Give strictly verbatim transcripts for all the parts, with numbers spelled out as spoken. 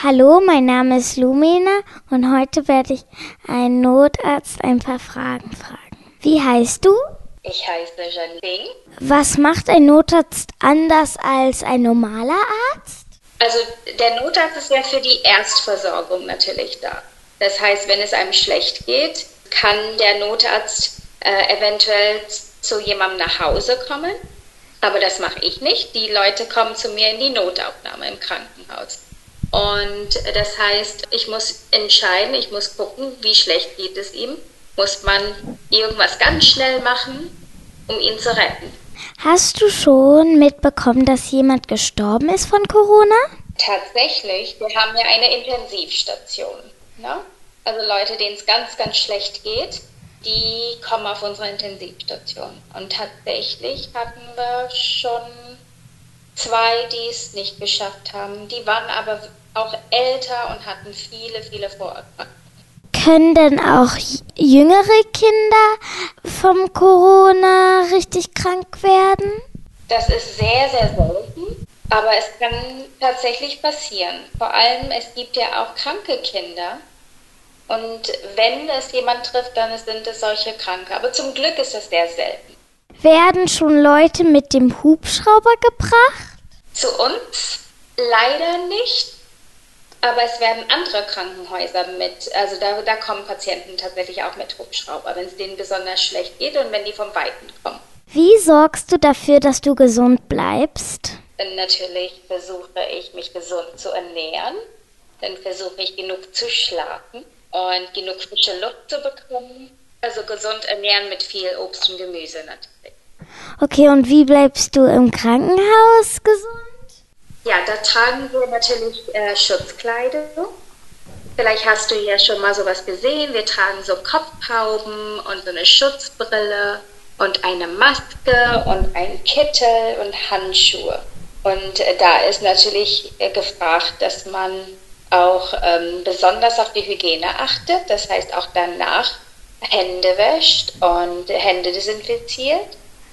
Hallo, mein Name ist Lumina und heute werde ich einen Notarzt ein paar Fragen fragen. Wie heißt du? Ich heiße Janine. Was macht ein Notarzt anders als ein normaler Arzt? Also der Notarzt ist ja für die Erstversorgung natürlich da. Das heißt, wenn es einem schlecht geht, kann der Notarzt äh, eventuell zu jemandem nach Hause kommen. Aber das mache ich nicht. Die Leute kommen zu mir in die Notaufnahme im Krankenhaus. Und das heißt, ich muss entscheiden, ich muss gucken, wie schlecht geht es ihm. Muss man irgendwas ganz schnell machen, um ihn zu retten. Hast du schon mitbekommen, dass jemand gestorben ist von Corona? Tatsächlich, wir haben ja eine Intensivstation. Ne? Also Leute, denen es ganz, ganz schlecht geht, die kommen auf unsere Intensivstation. Und tatsächlich hatten wir schon zwei, die es nicht geschafft haben. Die waren aber auch älter und hatten viele, viele Vorerkrankungen. Können denn auch jüngere Kinder vom Corona richtig krank werden? Das ist sehr, sehr selten, aber es kann tatsächlich passieren. Vor allem, es gibt ja auch kranke Kinder. Und wenn es jemand trifft, dann sind es solche Kranke. Aber zum Glück ist das sehr selten. Werden schon Leute mit dem Hubschrauber gebracht? Zu uns leider nicht. Aber es werden andere Krankenhäuser mit, also da, da kommen Patienten tatsächlich auch mit Hubschrauber, wenn es denen besonders schlecht geht und wenn die vom Weiten kommen. Wie sorgst du dafür, dass du gesund bleibst? Dann natürlich versuche ich, mich gesund zu ernähren. Dann versuche ich, genug zu schlafen und genug frische Luft zu bekommen. Also gesund ernähren mit viel Obst und Gemüse natürlich. Okay, und wie bleibst du im Krankenhaus gesund? Ja, da tragen wir natürlich äh, Schutzkleidung. Vielleicht hast du ja schon mal sowas gesehen. Wir tragen so Kopfhauben und so eine Schutzbrille und eine Maske und ein Kittel und Handschuhe. Und äh, da ist natürlich äh, gefragt, dass man auch ähm, besonders auf die Hygiene achtet. Das heißt auch danach Hände wäscht und Hände desinfiziert.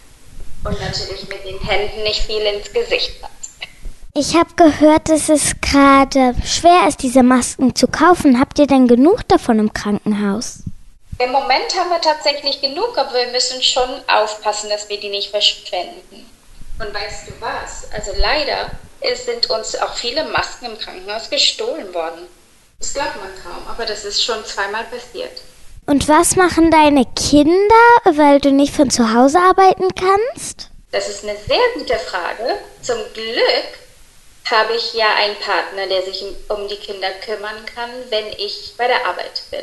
Und natürlich mit den Händen nicht viel ins Gesicht hat. Ich habe gehört, dass es gerade schwer ist, diese Masken zu kaufen. Habt ihr denn genug davon im Krankenhaus? Im Moment haben wir tatsächlich genug, aber wir müssen schon aufpassen, dass wir die nicht verschwenden. Und weißt du was? Also leider sind uns auch viele Masken im Krankenhaus gestohlen worden. Das glaubt man kaum, aber das ist schon zweimal passiert. Und was machen deine Kinder, weil du nicht von zu Hause arbeiten kannst? Das ist eine sehr gute Frage. Zum Glück habe ich ja einen Partner, der sich um die Kinder kümmern kann, wenn ich bei der Arbeit bin.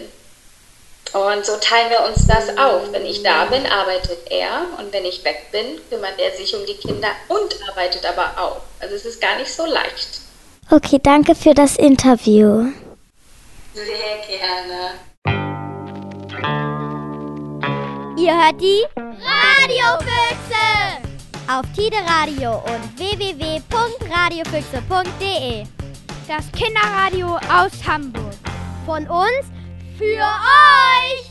Und so teilen wir uns das auf. Wenn ich da bin, arbeitet er und wenn ich weg bin, kümmert er sich um die Kinder und arbeitet aber auch. Also es ist gar nicht so leicht. Okay, danke für das Interview. Sehr gerne. Ihr hört die Radiofüchse auf Tide Radio und w w w punkt radiofüchse punkt de. Das Kinderradio aus Hamburg. Von uns für euch!